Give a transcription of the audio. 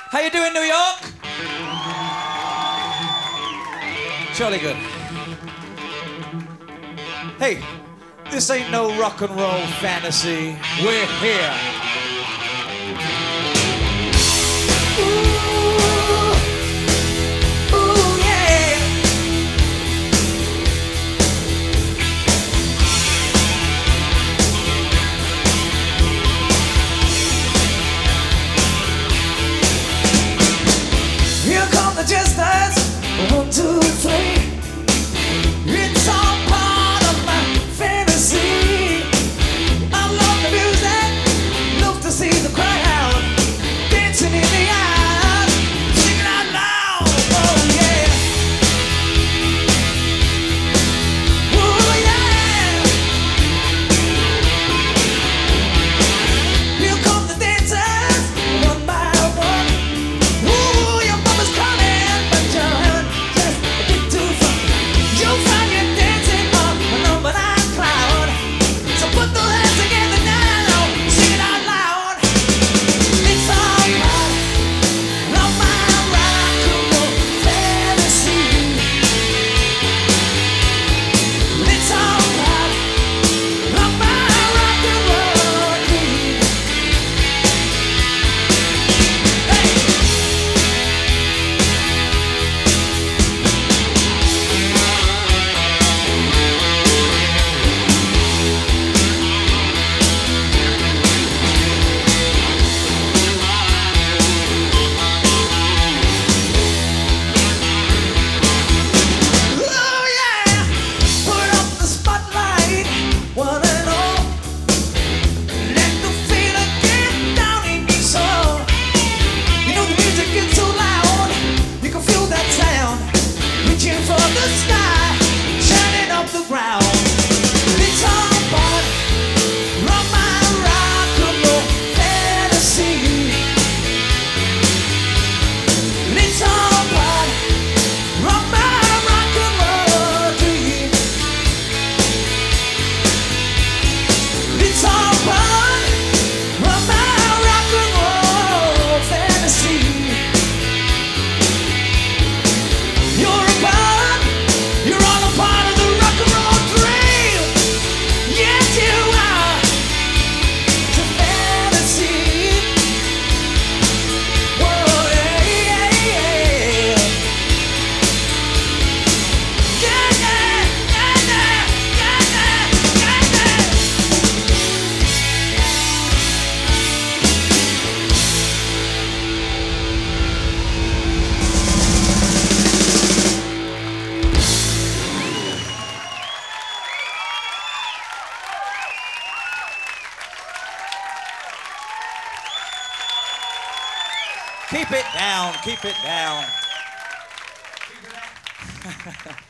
How you doing, New York? Jolly good. Hey, this ain't no rock and roll fantasy. We're here. Just us, 1, 2, 3. It's all part of my fantasy. I love the music, love to see the crowd dancing in the aisle, singing out loud. Oh yeah, oh yeah. Here come the dancers, one by one. Ooh, your mama's coming. Keep it down, keep it down. Keep it down.